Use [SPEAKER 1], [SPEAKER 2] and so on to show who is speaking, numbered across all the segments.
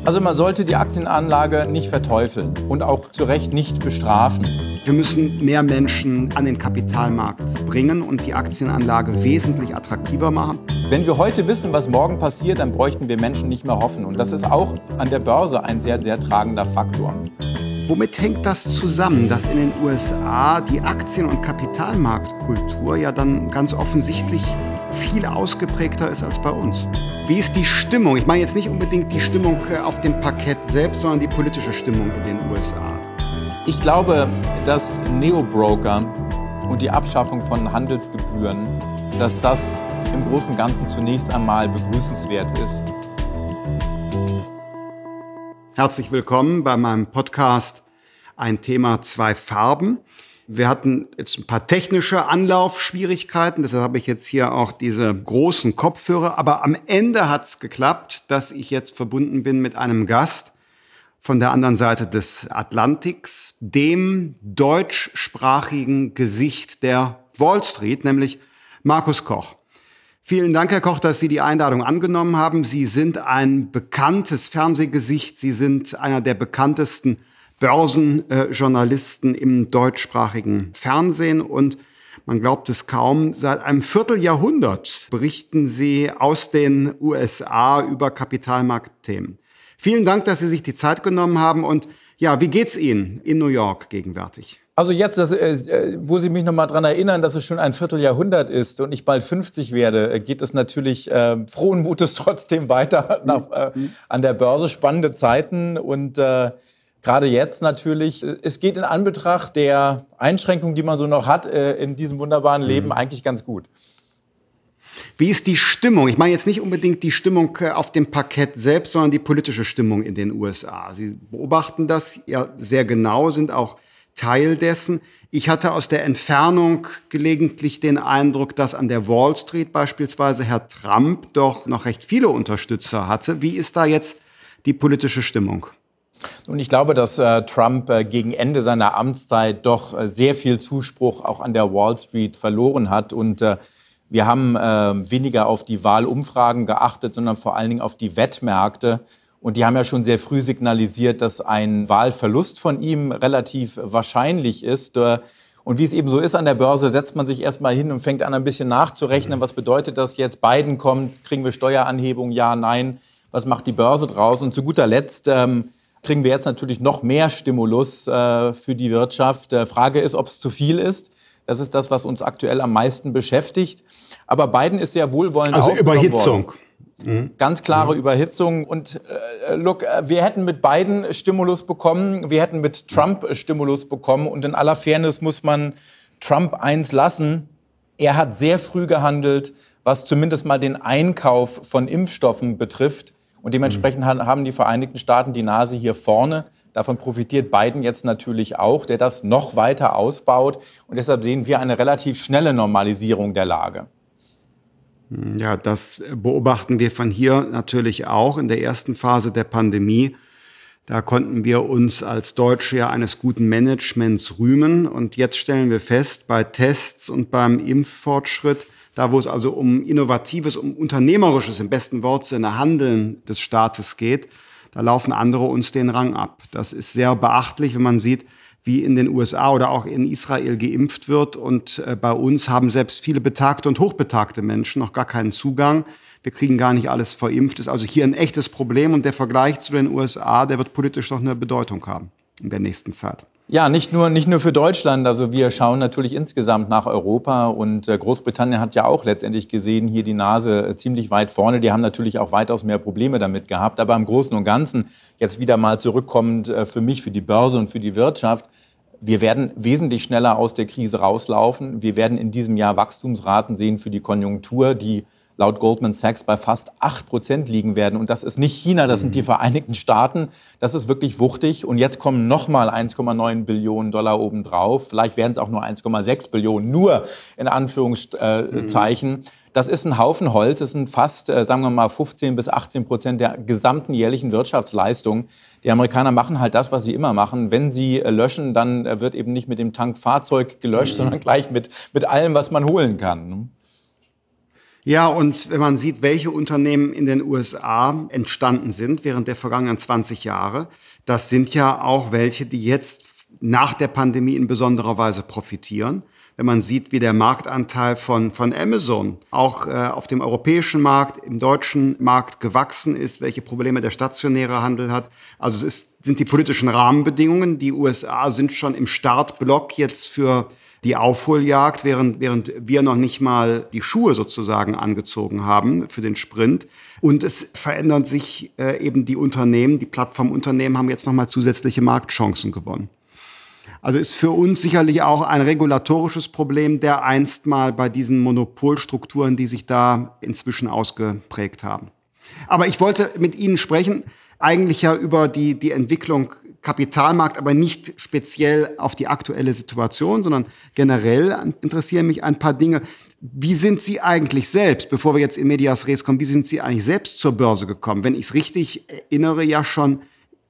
[SPEAKER 1] Also man sollte die Aktienanlage nicht verteufeln und auch zu Recht nicht bestrafen.
[SPEAKER 2] Wir müssen mehr Menschen an den Kapitalmarkt bringen und die Aktienanlage wesentlich attraktiver machen.
[SPEAKER 1] Wenn wir heute wissen, was morgen passiert, dann bräuchten wir Menschen nicht mehr hoffen. Und das ist auch an der Börse ein sehr, sehr tragender Faktor.
[SPEAKER 2] Womit hängt das zusammen, dass in den USA die Aktien- und Kapitalmarktkultur ja dann ganz offensichtlich viel ausgeprägter ist als bei uns? Wie ist die Stimmung? Ich meine jetzt nicht unbedingt die Stimmung auf dem Parkett selbst, sondern die politische Stimmung in den USA.
[SPEAKER 1] Ich glaube, dass Neobroker und die Abschaffung von Handelsgebühren, dass das im Großen und Ganzen zunächst einmal begrüßenswert ist.
[SPEAKER 2] Herzlich willkommen bei meinem Podcast Ein Thema, zwei Farben. Wir hatten jetzt ein paar technische Anlaufschwierigkeiten, deshalb habe ich jetzt hier auch diese großen Kopfhörer. Aber am Ende hat es geklappt, dass ich jetzt verbunden bin mit einem Gast von der anderen Seite des Atlantiks, dem deutschsprachigen Gesicht der Wall Street, nämlich Markus Koch. Vielen Dank, Herr Koch, dass Sie die Einladung angenommen haben. Sie sind ein bekanntes Fernsehgesicht. Sie sind einer der bekanntesten Börsenjournalisten im deutschsprachigen Fernsehen. Und man glaubt es kaum, seit einem Vierteljahrhundert berichten Sie aus den USA über Kapitalmarktthemen. Vielen Dank, dass Sie sich die Zeit genommen haben. Und ja, wie geht's Ihnen in New York gegenwärtig?
[SPEAKER 1] Also jetzt, wo Sie mich noch mal daran erinnern, dass es schon ein Vierteljahrhundert ist und ich bald 50 werde, geht es natürlich frohen Mutes trotzdem weiter an der Börse. Spannende Zeiten und gerade jetzt natürlich. Es geht in Anbetracht der Einschränkungen, die man so noch hat in diesem wunderbaren Leben, eigentlich ganz gut.
[SPEAKER 2] Wie ist die Stimmung? Ich meine jetzt nicht unbedingt die Stimmung auf dem Parkett selbst, sondern die politische Stimmung in den USA. Sie beobachten das ja sehr genau, sind auch Teil dessen. Ich hatte aus der Entfernung gelegentlich den Eindruck, dass an der Wall Street beispielsweise Herr Trump doch noch recht viele Unterstützer hatte. Wie ist da jetzt die politische Stimmung?
[SPEAKER 1] Und ich glaube, dass Trump gegen Ende seiner Amtszeit doch sehr viel Zuspruch auch an der Wall Street verloren hat. Und wir haben weniger auf die Wahlumfragen geachtet, sondern vor allen Dingen auf die Wettmärkte. Und die haben ja schon sehr früh signalisiert, dass ein Wahlverlust von ihm relativ wahrscheinlich ist. Und wie es eben so ist an der Börse, setzt man sich erst mal hin und fängt an, ein bisschen nachzurechnen. Was bedeutet das jetzt? Biden kommt, kriegen wir Steueranhebung? Ja, nein. Was macht die Börse draus? Und zu guter Letzt kriegen wir jetzt natürlich noch mehr Stimulus für die Wirtschaft. Frage ist, ob es zu viel ist. Das ist das, was uns aktuell am meisten beschäftigt. Aber Biden ist sehr wohlwollend aufgenommen worden.
[SPEAKER 2] Also Überhitzung.
[SPEAKER 1] Ganz klare Überhitzung. Und wir hätten mit Biden Stimulus bekommen, wir hätten mit Trump Stimulus bekommen. Und in aller Fairness muss man Trump eins lassen. Er hat sehr früh gehandelt, was zumindest mal den Einkauf von Impfstoffen betrifft. Und dementsprechend haben die Vereinigten Staaten die Nase hier vorne. Davon profitiert Biden jetzt natürlich auch, der das noch weiter ausbaut. Und deshalb sehen wir eine relativ schnelle Normalisierung der Lage.
[SPEAKER 2] Ja, das beobachten wir von hier natürlich auch in der ersten Phase der Pandemie. Da konnten wir uns als Deutsche ja eines guten Managements rühmen. Und jetzt stellen wir fest, bei Tests und beim Impffortschritt, da wo es also um innovatives, um unternehmerisches, im besten Wortsinne, Handeln des Staates geht, da laufen andere uns den Rang ab. Das ist sehr beachtlich, wenn man sieht, wie in den USA oder auch in Israel geimpft wird. Und bei uns haben selbst viele betagte und hochbetagte Menschen noch gar keinen Zugang. Wir kriegen gar nicht alles verimpft. Das ist also hier ein echtes Problem. Und der Vergleich zu den USA, der wird politisch noch eine Bedeutung haben in der nächsten Zeit.
[SPEAKER 1] Ja, nicht nur für Deutschland. Also wir schauen natürlich insgesamt nach Europa. Und Großbritannien hat ja auch letztendlich gesehen, hier die Nase ziemlich weit vorne. Die haben natürlich auch weitaus mehr Probleme damit gehabt. Aber im Großen und Ganzen, jetzt wieder mal zurückkommend für mich, für die Börse und für die Wirtschaft, wir werden wesentlich schneller aus der Krise rauslaufen. Wir werden in diesem Jahr Wachstumsraten sehen für die Konjunktur, die laut Goldman Sachs bei fast 8% liegen werden. Und das ist nicht China, das sind die Vereinigten Staaten. Das ist wirklich wuchtig. Und jetzt kommen nochmal 1,9 Billionen Dollar obendrauf. Vielleicht werden es auch nur 1,6 Billionen, nur in Anführungszeichen. Das ist ein Haufen Holz. Das sind fast, sagen wir mal, 15-18% der gesamten jährlichen Wirtschaftsleistung. Die Amerikaner machen halt das, was sie immer machen. Wenn sie löschen, dann wird eben nicht mit dem Tankfahrzeug gelöscht, sondern gleich mit allem, was man holen kann.
[SPEAKER 2] Ja, und wenn man sieht, welche Unternehmen in den USA entstanden sind während der vergangenen 20 Jahre, das sind ja auch welche, die jetzt nach der Pandemie in besonderer Weise profitieren. Wenn man sieht, wie der Marktanteil von Amazon auch auf dem europäischen Markt, im deutschen Markt gewachsen ist, welche Probleme der stationäre Handel hat. Also sind die politischen Rahmenbedingungen. Die USA sind schon im Startblock jetzt für die Aufholjagd, während wir noch nicht mal die Schuhe sozusagen angezogen haben für den Sprint. Und es verändern sich eben die Unternehmen, die Plattformunternehmen haben jetzt nochmal zusätzliche Marktchancen gewonnen. Also ist für uns sicherlich auch ein regulatorisches Problem, der einst mal bei diesen Monopolstrukturen, die sich da inzwischen ausgeprägt haben. Aber ich wollte mit Ihnen sprechen, eigentlich ja über die Entwicklung Kapitalmarkt, aber nicht speziell auf die aktuelle Situation, sondern generell interessieren mich ein paar Dinge. Wie sind Sie eigentlich selbst, bevor wir jetzt in Medias Res kommen, wie sind Sie eigentlich selbst zur Börse gekommen? Wenn ich es richtig erinnere, ja schon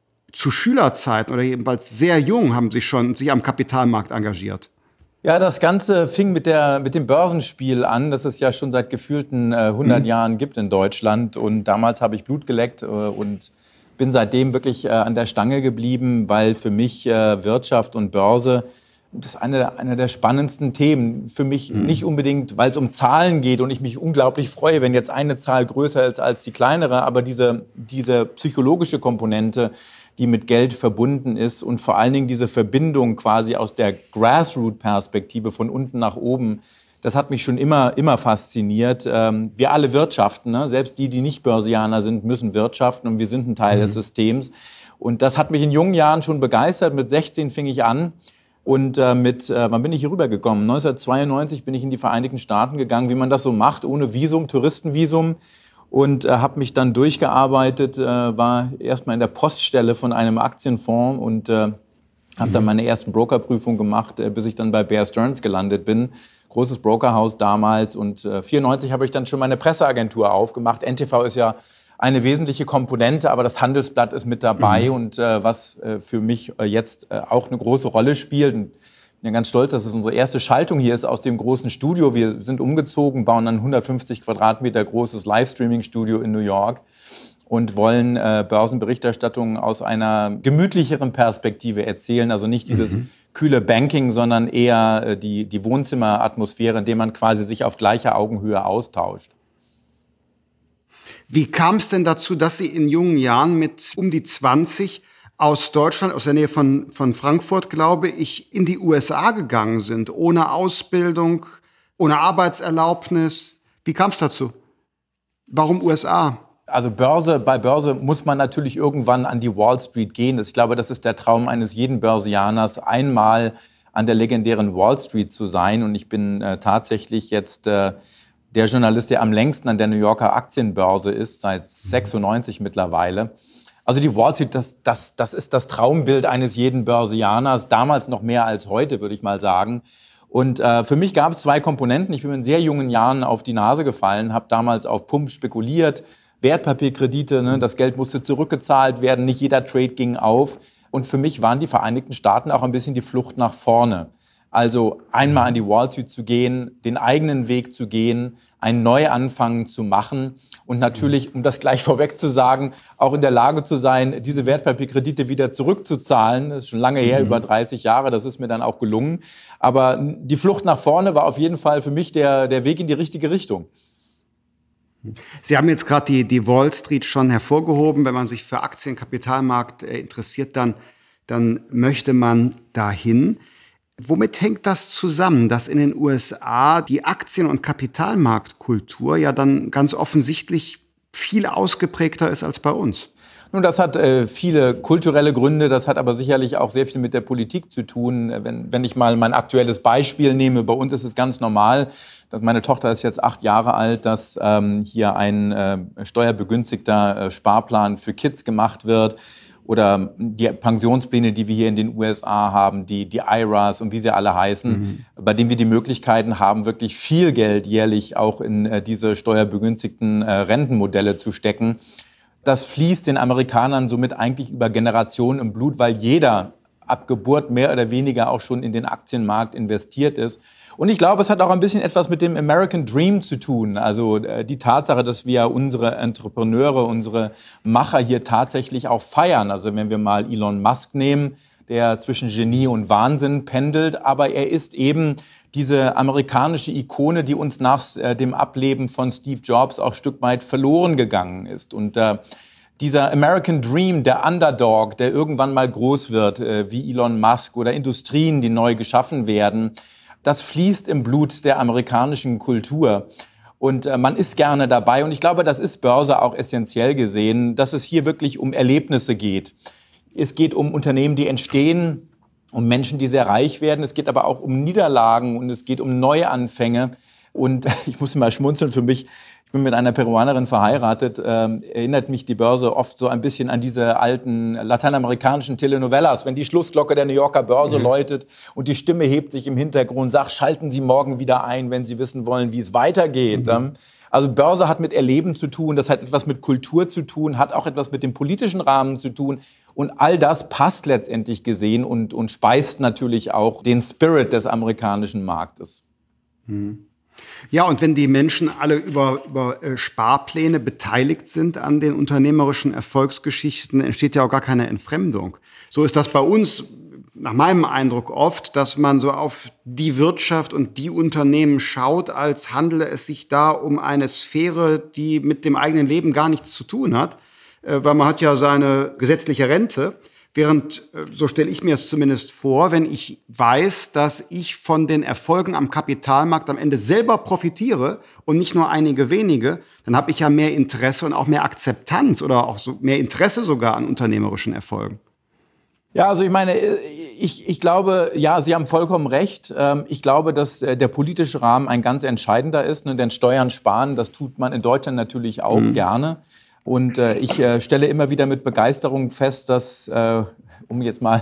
[SPEAKER 2] zu Schülerzeiten oder jedenfalls sehr jung haben Sie schon sich am Kapitalmarkt engagiert.
[SPEAKER 1] Ja, das Ganze fing mit dem Börsenspiel an, das es ja schon seit gefühlten 100 Jahren gibt in Deutschland. Und damals habe ich Blut geleckt und bin seitdem wirklich an der Stange geblieben, weil für mich Wirtschaft und Börse das ist einer der spannendsten Themen. Für mich nicht unbedingt, weil es um Zahlen geht und ich mich unglaublich freue, wenn jetzt eine Zahl größer ist als die kleinere, aber diese psychologische Komponente, die mit Geld verbunden ist und vor allen Dingen diese Verbindung quasi aus der Grassroot-Perspektive von unten nach oben, das hat mich schon immer fasziniert. Wir alle wirtschaften, ne? Selbst die nicht Börsianer sind, müssen wirtschaften und wir sind ein Teil des Systems. Und das hat mich in jungen Jahren schon begeistert. Mit 16 fing ich an. Und wann bin ich hier rübergekommen? 1992 bin ich in die Vereinigten Staaten gegangen, wie man das so macht, ohne Visum, Touristenvisum. Und habe mich dann durchgearbeitet, war erstmal in der Poststelle von einem Aktienfonds und habe dann meine ersten Brokerprüfungen gemacht, bis ich dann bei Bear Stearns gelandet bin. Großes Brokerhaus damals. Und 1994 habe ich dann schon meine Presseagentur aufgemacht. NTV ist ja eine wesentliche Komponente, aber das Handelsblatt ist mit dabei und was für mich jetzt auch eine große Rolle spielt. Und ich bin ja ganz stolz, dass es unsere erste Schaltung hier ist aus dem großen Studio. Wir sind umgezogen, bauen ein 150 Quadratmeter großes Livestreaming-Studio in New York und wollen Börsenberichterstattung aus einer gemütlicheren Perspektive erzählen. Also nicht dieses kühle Banking, sondern eher die Wohnzimmeratmosphäre, in der man quasi sich auf gleicher Augenhöhe austauscht.
[SPEAKER 2] Wie kam es denn dazu, dass Sie in jungen Jahren mit um die 20 aus Deutschland, aus der Nähe von Frankfurt, glaube ich, in die USA gegangen sind, ohne Ausbildung, ohne Arbeitserlaubnis? Wie kam es dazu? Warum USA?
[SPEAKER 1] Also bei Börse muss man natürlich irgendwann an die Wall Street gehen. Ich glaube, das ist der Traum eines jeden Börsianers, einmal an der legendären Wall Street zu sein. Und ich bin tatsächlich jetzt der Journalist, der am längsten an der New Yorker Aktienbörse ist, seit 96 mittlerweile. Also die Wall Street, das ist das Traumbild eines jeden Börsianers, damals noch mehr als heute, würde ich mal sagen. Und für mich gab es zwei Komponenten. Ich bin in sehr jungen Jahren auf die Nase gefallen, habe damals auf Pump spekuliert, Wertpapierkredite, ne, das Geld musste zurückgezahlt werden, nicht jeder Trade ging auf. Und für mich waren die Vereinigten Staaten auch ein bisschen die Flucht nach vorne. Also einmal an die Wall Street zu gehen, den eigenen Weg zu gehen, einen Neuanfang zu machen und natürlich, um das gleich vorweg zu sagen, auch in der Lage zu sein, diese Wertpapierkredite wieder zurückzuzahlen. Das ist schon lange her, über 30 Jahre, das ist mir dann auch gelungen. Aber die Flucht nach vorne war auf jeden Fall für mich der Weg in die richtige Richtung.
[SPEAKER 2] Sie haben jetzt gerade die Wall Street schon hervorgehoben. Wenn man sich für Aktienkapitalmarkt interessiert, dann möchte man dahin. Womit hängt das zusammen, dass in den USA die Aktien- und Kapitalmarktkultur ja dann ganz offensichtlich viel ausgeprägter ist als bei uns?
[SPEAKER 1] Nun, das hat viele kulturelle Gründe, das hat aber sicherlich auch sehr viel mit der Politik zu tun. Wenn ich mal mein aktuelles Beispiel nehme, bei uns ist es ganz normal, dass meine Tochter ist jetzt 8 Jahre alt, dass hier ein steuerbegünstigter Sparplan für Kids gemacht wird. Oder die Pensionspläne, die wir hier in den USA haben, die IRAs und wie sie alle heißen, bei denen wir die Möglichkeiten haben, wirklich viel Geld jährlich auch in diese steuerbegünstigten Rentenmodelle zu stecken. Das fließt den Amerikanern somit eigentlich über Generationen im Blut, weil jeder ab Geburt mehr oder weniger auch schon in den Aktienmarkt investiert ist. Und ich glaube, es hat auch ein bisschen etwas mit dem American Dream zu tun. Also die Tatsache, dass wir unsere Entrepreneure, unsere Macher hier tatsächlich auch feiern. Also wenn wir mal Elon Musk nehmen, der zwischen Genie und Wahnsinn pendelt, aber er ist eben diese amerikanische Ikone, die uns nach dem Ableben von Steve Jobs auch ein Stück weit verloren gegangen ist. Und dieser American Dream, der Underdog, der irgendwann mal groß wird, wie Elon Musk oder Industrien, die neu geschaffen werden, das fließt im Blut der amerikanischen Kultur. Und man ist gerne dabei. Und ich glaube, das ist Börse auch essentiell gesehen, dass es hier wirklich um Erlebnisse geht. Es geht um Unternehmen, die entstehen, um Menschen, die sehr reich werden. Es geht aber auch um Niederlagen und es geht um Neuanfänge. Und ich muss mal schmunzeln für mich. Ich bin mit einer Peruanerin verheiratet, erinnert mich die Börse oft so ein bisschen an diese alten lateinamerikanischen Telenovelas, wenn die Schlussglocke der New Yorker Börse läutet und die Stimme hebt sich im Hintergrund, sagt, schalten Sie morgen wieder ein, wenn Sie wissen wollen, wie es weitergeht. Also Börse hat mit Erleben zu tun, das hat etwas mit Kultur zu tun, hat auch etwas mit dem politischen Rahmen zu tun. Und all das passt letztendlich gesehen und speist natürlich auch den Spirit des amerikanischen Marktes.
[SPEAKER 2] Ja, und wenn die Menschen alle über Sparpläne beteiligt sind an den unternehmerischen Erfolgsgeschichten, entsteht ja auch gar keine Entfremdung. So ist das bei uns, nach meinem Eindruck oft, dass man so auf die Wirtschaft und die Unternehmen schaut, als handele es sich da um eine Sphäre, die mit dem eigenen Leben gar nichts zu tun hat, weil man hat ja seine gesetzliche Rente. Während, so stelle ich mir es zumindest vor, wenn ich weiß, dass ich von den Erfolgen am Kapitalmarkt am Ende selber profitiere und nicht nur einige wenige, dann habe ich ja mehr Interesse und auch mehr Akzeptanz oder auch so mehr Interesse sogar an unternehmerischen Erfolgen.
[SPEAKER 1] Ja, also ich meine, ich glaube, ja, Sie haben vollkommen recht. Ich glaube, dass der politische Rahmen ein ganz entscheidender ist. Denn Steuern sparen, das tut man in Deutschland natürlich auch gerne. Und ich stelle immer wieder mit Begeisterung fest, dass, um jetzt mal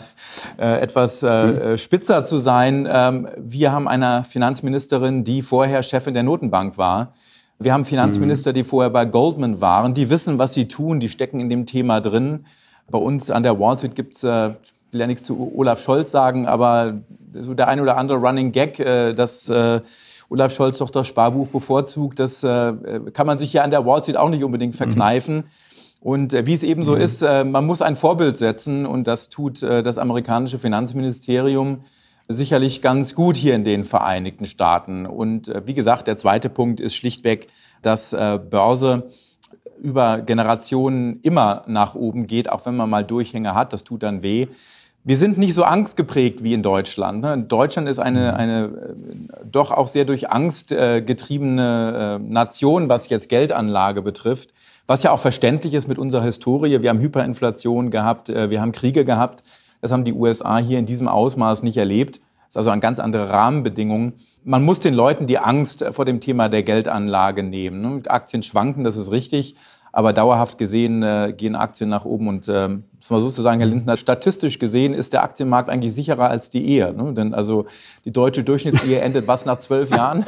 [SPEAKER 1] etwas spitzer zu sein, wir haben eine Finanzministerin, die vorher Chefin der Notenbank war. Wir haben Finanzminister, die vorher bei Goldman waren. Die wissen, was sie tun, die stecken in dem Thema drin. Bei uns an der Wall Street gibt's, ich will ja nichts zu Olaf Scholz sagen, aber so der ein oder andere Running Gag, dass Olaf Scholz doch das Sparbuch bevorzugt, das kann man sich ja an der Wall Street auch nicht unbedingt verkneifen. Und wie es eben so ist, man muss ein Vorbild setzen und das tut das amerikanische Finanzministerium sicherlich ganz gut hier in den Vereinigten Staaten. Und wie gesagt, der zweite Punkt ist schlichtweg, dass Börse über Generationen immer nach oben geht, auch wenn man mal Durchhänge hat, das tut dann weh. Wir sind nicht so angstgeprägt wie in Deutschland. Deutschland ist eine doch auch sehr durch Angst getriebene Nation, was jetzt Geldanlage betrifft, was ja auch verständlich ist mit unserer Historie. Wir haben Hyperinflation gehabt, wir haben Kriege gehabt. Das haben die USA hier in diesem Ausmaß nicht erlebt. Das ist also eine ganz andere Rahmenbedingung. Man muss den Leuten die Angst vor dem Thema der Geldanlage nehmen. Aktien schwanken, das ist richtig. Aber dauerhaft gesehen gehen Aktien nach oben. Und muss man sozusagen, Herr Lindner, statistisch gesehen ist der Aktienmarkt eigentlich sicherer als die Ehe. Ne? Denn also die deutsche Durchschnittsehe endet was nach 12 Jahren?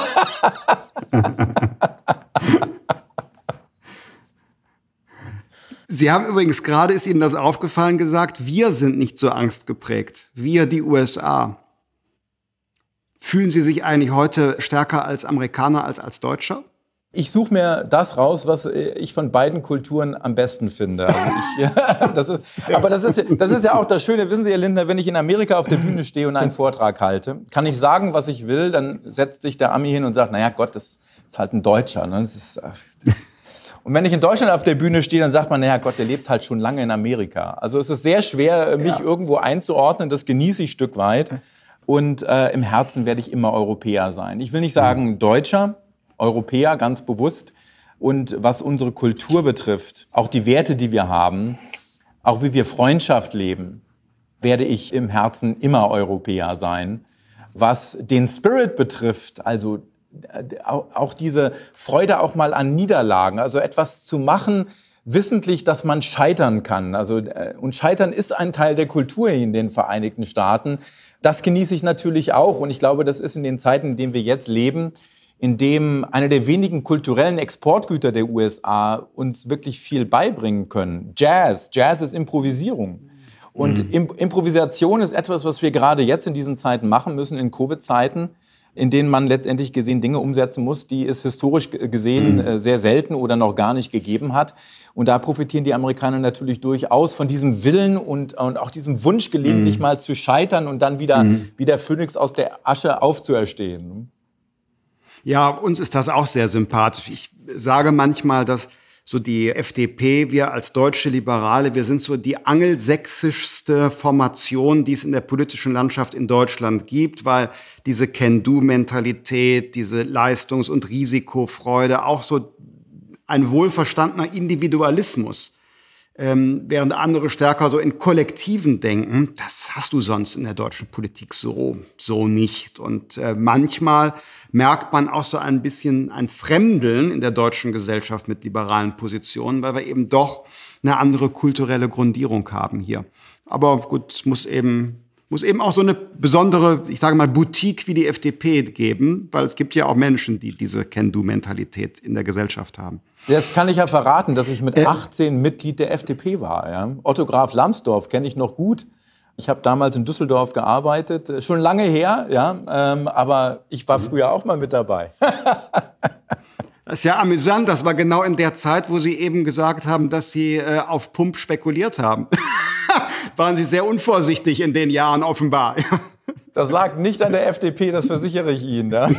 [SPEAKER 2] Sie haben übrigens gerade, ist Ihnen das aufgefallen, gesagt, wir sind nicht so angstgeprägt. Wir, die USA. Fühlen Sie sich eigentlich heute stärker als Amerikaner als Deutscher?
[SPEAKER 1] Ich suche mir das raus, was ich von beiden Kulturen am besten finde. Also das ist ja auch das Schöne, wissen Sie, Herr Lindner, wenn ich in Amerika auf der Bühne stehe und einen Vortrag halte, kann ich sagen, was ich will, dann setzt sich der Ami hin und sagt, naja Gott, das ist halt ein Deutscher. Ne? Und wenn ich in Deutschland auf der Bühne stehe, dann sagt man, naja Gott, der lebt halt schon lange in Amerika. Also es ist sehr schwer, mich irgendwo einzuordnen, das genieße ich ein Stück weit. Und im Herzen werde ich immer Europäer sein. Ich will nicht sagen Deutscher, Europäer, ganz bewusst. Und was unsere Kultur betrifft, auch die Werte, die wir haben, auch wie wir Freundschaft leben, werde ich im Herzen immer Europäer sein. Was den Spirit betrifft, also auch diese Freude auch mal an Niederlagen, also etwas zu machen, wissentlich, dass man scheitern kann. Also, und Scheitern ist ein Teil der Kultur in den Vereinigten Staaten. Das genieße ich natürlich auch. Und ich glaube, das ist in den Zeiten, in denen wir jetzt leben, in dem eine der wenigen kulturellen Exportgüter der USA uns wirklich viel beibringen können. Jazz ist Improvisierung. Und Improvisation ist etwas, was wir gerade jetzt in diesen Zeiten machen müssen, in Covid-Zeiten, in denen man letztendlich gesehen Dinge umsetzen muss, die es historisch gesehen sehr selten oder noch gar nicht gegeben hat. Und da profitieren die Amerikaner natürlich durchaus von diesem Willen und auch diesem Wunsch, gelegentlich mal zu scheitern und dann wieder wie der Phönix aus der Asche aufzuerstehen.
[SPEAKER 2] Ja, uns ist das auch sehr sympathisch. Ich sage manchmal, dass so die FDP, wir als deutsche Liberale, wir sind so die angelsächsischste Formation, die es in der politischen Landschaft in Deutschland gibt, weil diese Can-Do-Mentalität, diese Leistungs- und Risikofreude, auch so ein wohlverstandener Individualismus, während andere stärker so in Kollektiven denken, das hast du sonst in der deutschen Politik so nicht. Und manchmal merkt man auch so ein bisschen ein Fremdeln in der deutschen Gesellschaft mit liberalen Positionen, weil wir eben doch eine andere kulturelle Grundierung haben hier. Aber gut, es muss eben auch so eine besondere, ich sage mal, Boutique wie die FDP geben, weil es gibt ja auch Menschen, die diese Can-Do-Mentalität in der Gesellschaft haben.
[SPEAKER 1] Jetzt kann ich ja verraten, dass ich mit 18 Mitglied der FDP war. Ja? Otto Graf Lambsdorff kenne ich noch gut. Ich habe damals in Düsseldorf gearbeitet, schon lange her, ja, aber ich war früher auch mal mit dabei.
[SPEAKER 2] Das ist ja amüsant, das war genau in der Zeit, wo Sie eben gesagt haben, dass Sie auf Pump spekuliert haben. Waren Sie sehr unvorsichtig in den Jahren offenbar.
[SPEAKER 1] Das lag nicht an der FDP, das versichere ich Ihnen. Ja?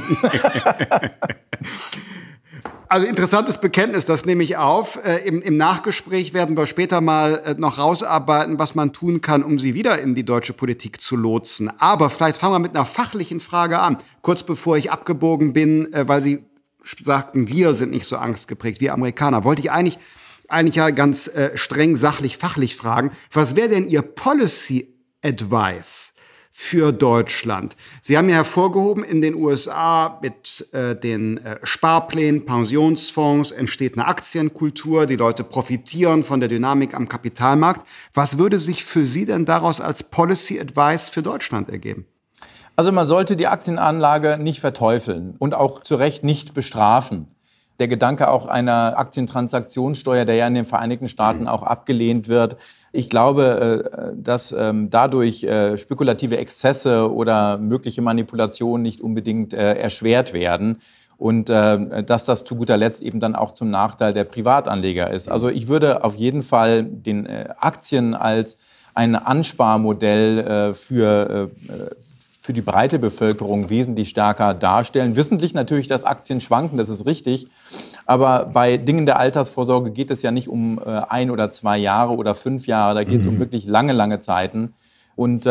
[SPEAKER 2] Also interessantes Bekenntnis, das nehme ich auf. Im Nachgespräch werden wir später mal noch rausarbeiten, was man tun kann, um Sie wieder in die deutsche Politik zu lotsen. Aber vielleicht fangen wir mit einer fachlichen Frage an. Kurz bevor ich abgebogen bin, weil Sie sagten, wir sind nicht so angstgeprägt, wir Amerikaner, wollte ich eigentlich ja ganz streng sachlich, fachlich fragen, was wäre denn Ihr Policy Advice für Deutschland? Sie haben ja hervorgehoben, in den USA mit den Sparplänen, Pensionsfonds entsteht eine Aktienkultur, die Leute profitieren von der Dynamik am Kapitalmarkt. Was würde sich für Sie denn daraus als Policy Advice für Deutschland ergeben?
[SPEAKER 1] Also man sollte die Aktienanlage nicht verteufeln und auch zu Recht nicht bestrafen. Der Gedanke auch einer Aktientransaktionssteuer, der ja in den Vereinigten Staaten auch abgelehnt wird. Ich glaube, dass dadurch spekulative Exzesse oder mögliche Manipulationen nicht unbedingt erschwert werden und dass das zu guter Letzt eben dann auch zum Nachteil der Privatanleger ist. Also ich würde auf jeden Fall den Aktien als ein Ansparmodell für die breite Bevölkerung wesentlich stärker darstellen. Wissentlich natürlich, dass Aktien schwanken, das ist richtig. Aber bei Dingen der Altersvorsorge geht es ja nicht um 1 oder 2 Jahre oder 5 Jahre. Da geht es um wirklich lange, lange Zeiten. Und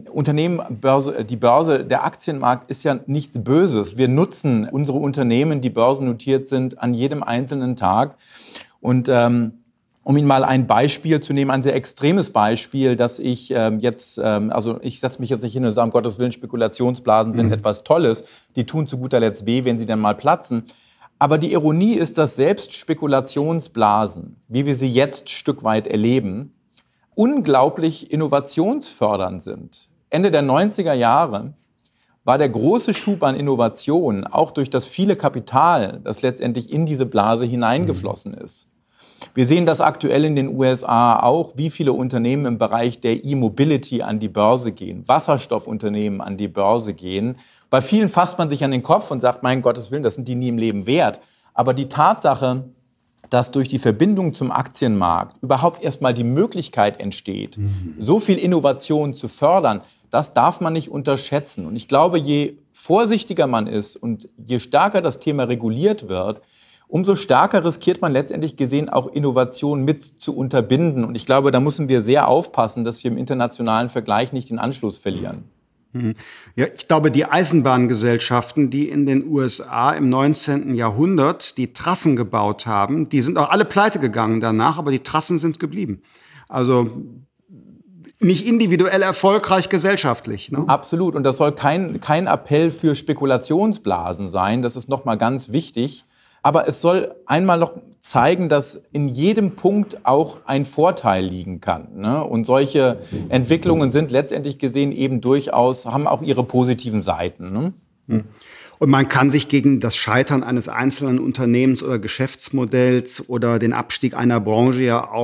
[SPEAKER 1] die Börse, der Aktienmarkt ist ja nichts Böses. Wir nutzen unsere Unternehmen, die börsennotiert sind, an jedem einzelnen Tag. Und um Ihnen mal ein Beispiel zu nehmen, ein sehr extremes Beispiel, dass ich ich setze mich jetzt nicht hin und sage, um Gottes Willen, Spekulationsblasen sind etwas Tolles. Die tun zu guter Letzt weh, wenn sie dann mal platzen. Aber die Ironie ist, dass selbst Spekulationsblasen, wie wir sie jetzt ein Stück weit erleben, unglaublich innovationsfördernd sind. Ende der 90er Jahre war der große Schub an Innovationen, auch durch das viele Kapital, das letztendlich in diese Blase hineingeflossen ist. Wir sehen das aktuell in den USA auch, wie viele Unternehmen im Bereich der E-Mobility an die Börse gehen, Wasserstoffunternehmen an die Börse gehen. Bei vielen fasst man sich an den Kopf und sagt, mein Gottes Willen, das sind die nie im Leben wert. Aber die Tatsache, dass durch die Verbindung zum Aktienmarkt überhaupt erstmal die Möglichkeit entsteht, so viel Innovation zu fördern, das darf man nicht unterschätzen. Und ich glaube, je vorsichtiger man ist und je stärker das Thema reguliert wird, umso stärker riskiert man letztendlich gesehen auch Innovation mit zu unterbinden. Und ich glaube, da müssen wir sehr aufpassen, dass wir im internationalen Vergleich nicht den Anschluss verlieren.
[SPEAKER 2] Ja, ich glaube, die Eisenbahngesellschaften, die in den USA im 19. Jahrhundert die Trassen gebaut haben, die sind auch alle pleite gegangen danach, aber die Trassen sind geblieben. Also nicht individuell erfolgreich, gesellschaftlich. Ne?
[SPEAKER 1] Absolut. Und das soll kein Appell für Spekulationsblasen sein. Das ist nochmal ganz wichtig. Aber es soll einmal noch zeigen, dass in jedem Punkt auch ein Vorteil liegen kann. Ne? Und solche Entwicklungen sind letztendlich gesehen eben durchaus, haben auch ihre positiven Seiten. Ne?
[SPEAKER 2] Und man kann sich gegen das Scheitern eines einzelnen Unternehmens oder Geschäftsmodells oder den Abstieg einer Branche ja auch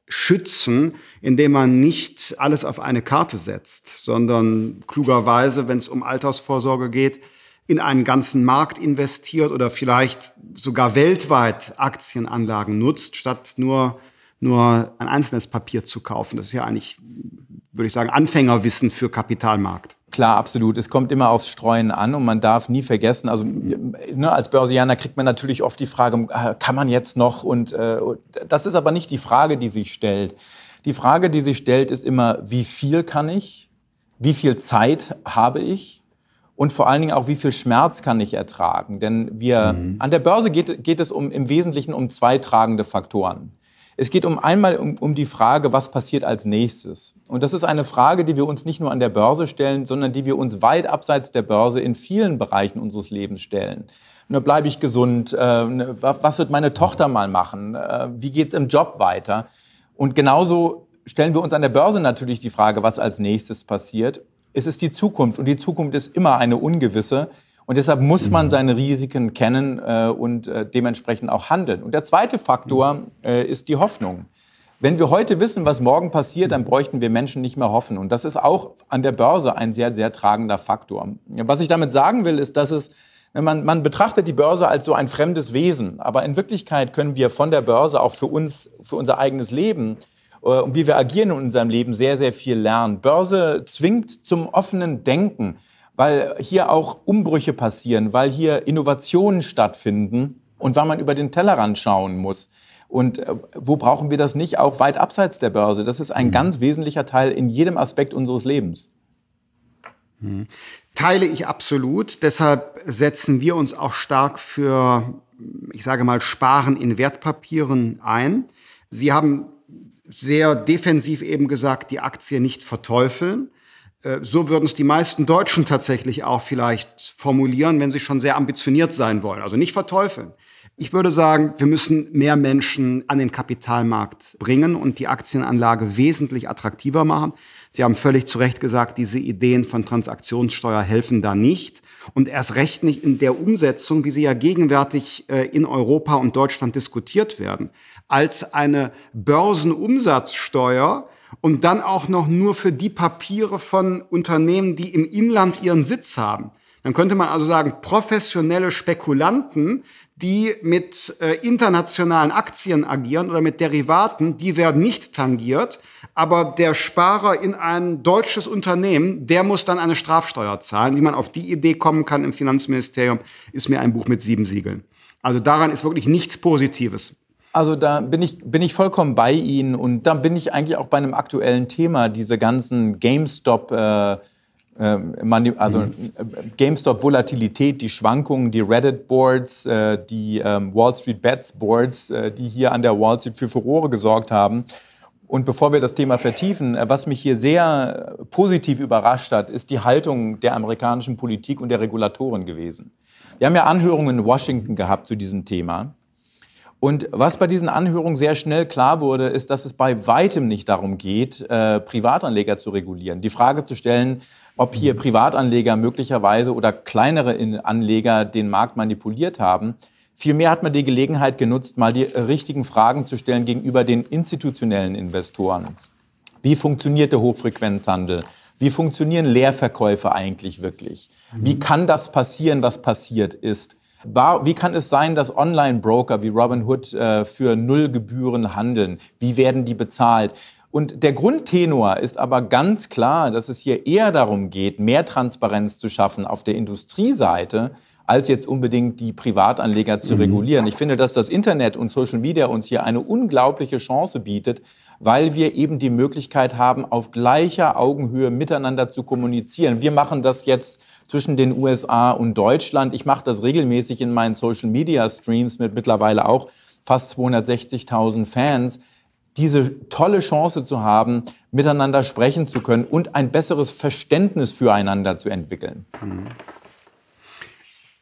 [SPEAKER 2] schützen, indem man nicht alles auf eine Karte setzt, sondern klugerweise, wenn es um Altersvorsorge geht, in einen ganzen Markt investiert oder vielleicht sogar weltweit Aktienanlagen nutzt, statt nur ein einzelnes Papier zu kaufen. Das ist ja eigentlich, würde ich sagen, Anfängerwissen für Kapitalmarkt.
[SPEAKER 1] Klar, absolut. Es kommt immer aufs Streuen an und man darf nie vergessen, also als Börsianer kriegt man natürlich oft die Frage, kann man jetzt noch? Und das ist aber nicht die Frage, die sich stellt. Die Frage, die sich stellt, ist immer, wie viel kann ich? Wie viel Zeit habe ich? Und vor allen Dingen auch, wie viel Schmerz kann ich ertragen? Denn an der Börse geht es im Wesentlichen um zwei tragende Faktoren. Es geht einmal um die Frage, was passiert als nächstes? Und das ist eine Frage, die wir uns nicht nur an der Börse stellen, sondern die wir uns weit abseits der Börse in vielen Bereichen unseres Lebens stellen. Bleibe ich gesund? Was wird meine Tochter mal machen? Wie geht's im Job weiter? Und genauso stellen wir uns an der Börse natürlich die Frage, was als nächstes passiert. Es ist die Zukunft und die Zukunft ist immer eine ungewisse. Und deshalb muss man seine Risiken kennen und dementsprechend auch handeln. Und der zweite Faktor ist die Hoffnung. Wenn wir heute wissen, was morgen passiert, dann bräuchten wir Menschen nicht mehr hoffen. Und das ist auch an der Börse ein sehr, sehr tragender Faktor. Was ich damit sagen will, ist, dass man betrachtet die Börse als so ein fremdes Wesen. Aber in Wirklichkeit können wir von der Börse auch für unser eigenes Leben und wie wir agieren in unserem Leben sehr, sehr viel lernen. Börse zwingt zum offenen Denken, weil hier auch Umbrüche passieren, weil hier Innovationen stattfinden und weil man über den Tellerrand schauen muss. Und wo brauchen wir das nicht? Auch weit abseits der Börse. Das ist ein ganz wesentlicher Teil in jedem Aspekt unseres Lebens.
[SPEAKER 2] Teile ich absolut. Deshalb setzen wir uns auch stark für, ich sage mal, Sparen in Wertpapieren ein. Sie haben sehr defensiv eben gesagt, die Aktie nicht verteufeln. So würden es die meisten Deutschen tatsächlich auch vielleicht formulieren, wenn sie schon sehr ambitioniert sein wollen. Also nicht verteufeln. Ich würde sagen, wir müssen mehr Menschen an den Kapitalmarkt bringen und die Aktienanlage wesentlich attraktiver machen. Sie haben völlig zu Recht gesagt, diese Ideen von Transaktionssteuer helfen da nicht. Und erst recht nicht in der Umsetzung, wie sie ja gegenwärtig in Europa und Deutschland diskutiert werden, als eine Börsenumsatzsteuer, und dann auch noch nur für die Papiere von Unternehmen, die im Inland ihren Sitz haben. Dann könnte man also sagen, professionelle Spekulanten, die mit internationalen Aktien agieren oder mit Derivaten, die werden nicht tangiert. Aber der Sparer in ein deutsches Unternehmen, der muss dann eine Strafsteuer zahlen. Wie man auf die Idee kommen kann im Finanzministerium, ist mir ein Buch mit 7 Siegeln. Also daran ist wirklich nichts Positives.
[SPEAKER 1] Also da bin ich vollkommen bei Ihnen und da bin ich eigentlich auch bei einem aktuellen Thema, diese ganzen GameStop-Volatilität, die Schwankungen, die Reddit-Boards, die Wall Street Bets-Boards, die hier an der Wall Street für Furore gesorgt haben. Und bevor wir das Thema vertiefen, was mich hier sehr positiv überrascht hat, ist die Haltung der amerikanischen Politik und der Regulatoren gewesen. Wir haben ja Anhörungen in Washington gehabt zu diesem Thema. Und was bei diesen Anhörungen sehr schnell klar wurde, ist, dass es bei weitem nicht darum geht, Privatanleger zu regulieren. Die Frage zu stellen, ob hier Privatanleger möglicherweise oder kleinere Anleger den Markt manipuliert haben. Vielmehr hat man die Gelegenheit genutzt, mal die richtigen Fragen zu stellen gegenüber den institutionellen Investoren. Wie funktioniert der Hochfrequenzhandel? Wie funktionieren Leerverkäufe eigentlich wirklich? Wie kann das passieren, was passiert ist? Wie kann es sein, dass Online-Broker wie Robinhood für 0 Gebühren handeln? Wie werden die bezahlt? Und der Grundtenor ist aber ganz klar, dass es hier eher darum geht, mehr Transparenz zu schaffen auf der Industrieseite, als jetzt unbedingt die Privatanleger zu regulieren. Ich finde, dass das Internet und Social Media uns hier eine unglaubliche Chance bietet, weil wir eben die Möglichkeit haben, auf gleicher Augenhöhe miteinander zu kommunizieren. Wir machen das jetzt zwischen den USA und Deutschland. Ich mache das regelmäßig in meinen Social Media Streams mit mittlerweile auch fast 260.000 Fans. Diese tolle Chance zu haben, miteinander sprechen zu können und ein besseres Verständnis füreinander zu entwickeln.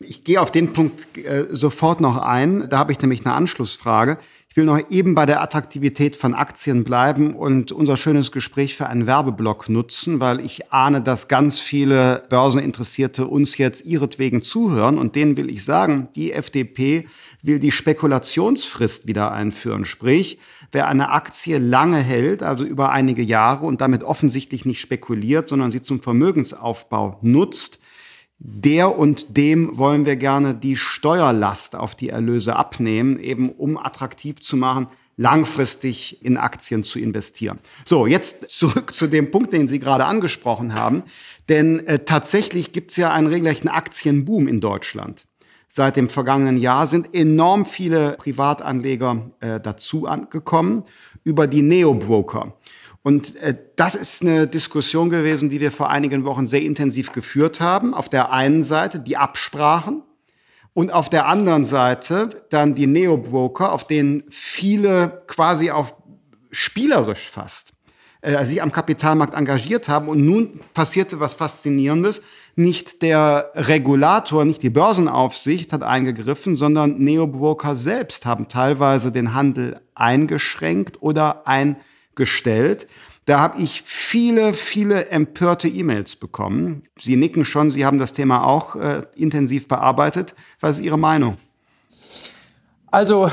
[SPEAKER 2] Ich gehe auf den Punkt sofort noch ein. Da habe ich nämlich eine Anschlussfrage. Ich will noch eben bei der Attraktivität von Aktien bleiben und unser schönes Gespräch für einen Werbeblock nutzen, weil ich ahne, dass ganz viele Börseninteressierte uns jetzt ihretwegen zuhören. Und denen will ich sagen, die FDP will die Spekulationsfrist wieder einführen. Sprich, wer eine Aktie lange hält, also über einige Jahre und damit offensichtlich nicht spekuliert, sondern sie zum Vermögensaufbau nutzt, der und dem wollen wir gerne die Steuerlast auf die Erlöse abnehmen, eben um attraktiv zu machen, langfristig in Aktien zu investieren. So, jetzt zurück zu dem Punkt, den Sie gerade angesprochen haben. Denn tatsächlich gibt es ja einen regelrechten Aktienboom in Deutschland. Seit dem vergangenen Jahr sind enorm viele Privatanleger dazu angekommen über die Neobroker. Und das ist eine Diskussion gewesen, die wir vor einigen Wochen sehr intensiv geführt haben. Auf der einen Seite die Absprachen und auf der anderen Seite dann die Neobroker, auf denen viele quasi auf spielerisch fast sich am Kapitalmarkt engagiert haben. Und nun passierte was Faszinierendes. Nicht der Regulator, nicht die Börsenaufsicht hat eingegriffen, sondern Neobroker selbst haben teilweise den Handel eingeschränkt oder eingestellt. Da habe ich viele, viele empörte E-Mails bekommen. Sie nicken schon, Sie haben das Thema auch intensiv bearbeitet. Was ist Ihre Meinung?
[SPEAKER 1] Also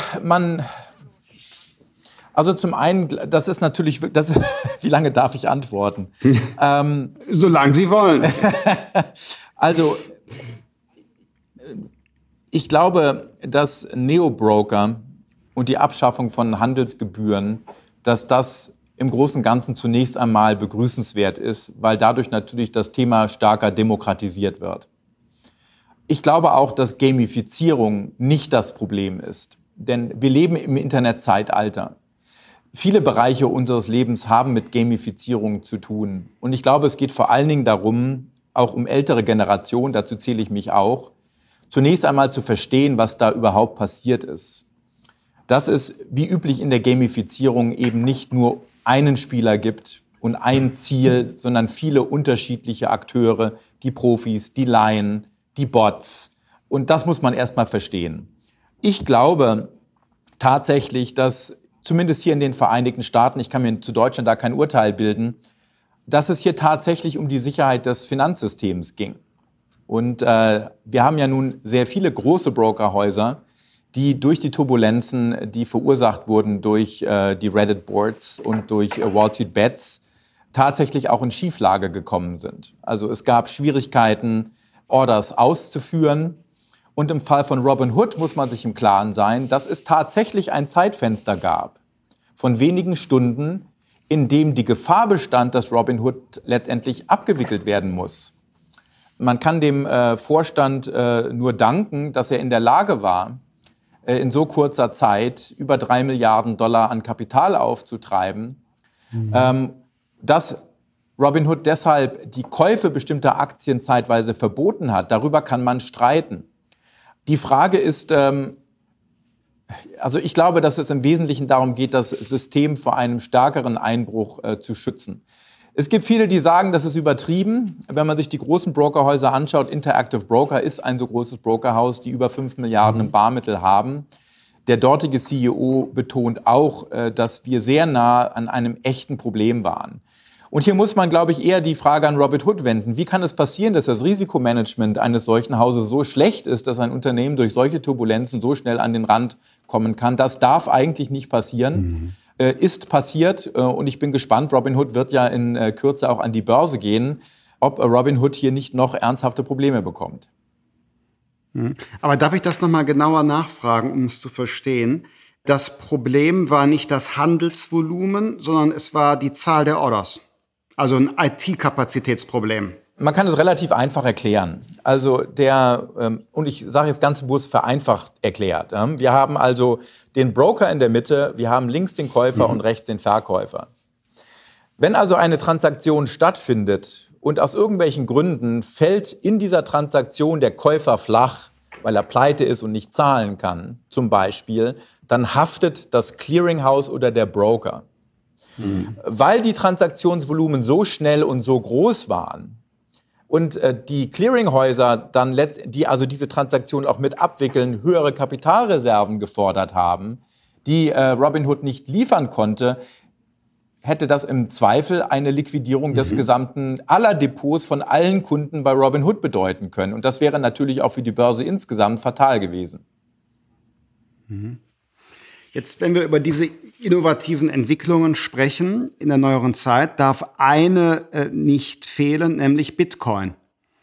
[SPEAKER 1] zum einen, das ist natürlich, wie lange darf ich antworten?
[SPEAKER 2] Solange Sie wollen.
[SPEAKER 1] Also, ich glaube, dass Neobroker und die Abschaffung von Handelsgebühren, dass das im Großen und Ganzen zunächst einmal begrüßenswert ist, weil dadurch natürlich das Thema stärker demokratisiert wird. Ich glaube auch, dass Gamifizierung nicht das Problem ist, denn wir leben im Internetzeitalter. Viele Bereiche unseres Lebens haben mit Gamifizierung zu tun. Und ich glaube, es geht vor allen Dingen darum, auch um ältere Generationen, dazu zähle ich mich auch, zunächst einmal zu verstehen, was da überhaupt passiert ist. Dass es wie üblich in der Gamifizierung eben nicht nur einen Spieler gibt und ein Ziel, sondern viele unterschiedliche Akteure, die Profis, die Laien, die Bots. Und das muss man erst mal verstehen. Ich glaube tatsächlich, dass zumindest hier in den Vereinigten Staaten, ich kann mir zu Deutschland da kein Urteil bilden, dass es hier tatsächlich um die Sicherheit des Finanzsystems ging. Und wir haben ja nun sehr viele große Brokerhäuser, die durch die Turbulenzen, die verursacht wurden durch die Reddit-Boards und durch Wall Street Bets, tatsächlich auch in Schieflage gekommen sind. Also es gab Schwierigkeiten, Orders auszuführen. Und im Fall von Robinhood muss man sich im Klaren sein, dass es tatsächlich ein Zeitfenster gab von wenigen Stunden, in dem die Gefahr bestand, dass Robinhood letztendlich abgewickelt werden muss. Man kann dem Vorstand nur danken, dass er in der Lage war, in so kurzer Zeit über $3 Milliarden an Kapital aufzutreiben, dass Robinhood deshalb die Käufe bestimmter Aktien zeitweise verboten hat. Darüber kann man streiten. Die Frage ist, also ich glaube, dass es im Wesentlichen darum geht, das System vor einem stärkeren Einbruch zu schützen. Es gibt viele, die sagen, das ist übertrieben. Wenn man sich die großen Brokerhäuser anschaut, Interactive Broker ist ein so großes Brokerhaus, die über 5 Milliarden im Barmittel haben. Der dortige CEO betont auch, dass wir sehr nah an einem echten Problem waren. Und hier muss man, glaube ich, eher die Frage an Robinhood wenden. Wie kann es passieren, dass das Risikomanagement eines solchen Hauses so schlecht ist, dass ein Unternehmen durch solche Turbulenzen so schnell an den Rand kommen kann? Das darf eigentlich nicht passieren. Ist passiert und ich bin gespannt, Robinhood wird ja in Kürze auch an die Börse gehen, ob Robinhood hier nicht noch ernsthafte Probleme bekommt.
[SPEAKER 2] Aber darf ich das nochmal genauer nachfragen, um es zu verstehen? Das Problem war nicht das Handelsvolumen, sondern es war die Zahl der Orders. Also ein IT-Kapazitätsproblem.
[SPEAKER 1] Man kann es relativ einfach erklären. Also und ich sage jetzt ganz bewusst vereinfacht erklärt. Wir haben also den Broker in der Mitte, wir haben links den Käufer und rechts den Verkäufer. Wenn also eine Transaktion stattfindet und aus irgendwelchen Gründen fällt in dieser Transaktion der Käufer flach, weil er pleite ist und nicht zahlen kann, zum Beispiel, dann haftet das Clearinghouse oder der Broker. Weil die Transaktionsvolumen so schnell und so groß waren, und die Clearinghäuser dann die also diese Transaktion auch mit abwickeln, höhere Kapitalreserven gefordert haben, die Robinhood nicht liefern konnte, hätte das im Zweifel eine Liquidierung des gesamten aller Depots von allen Kunden bei Robinhood bedeuten können. Und das wäre natürlich auch für die Börse insgesamt fatal gewesen.
[SPEAKER 2] Jetzt, wenn wir über diese innovativen Entwicklungen sprechen in der neueren Zeit, darf eine nicht fehlen, nämlich Bitcoin.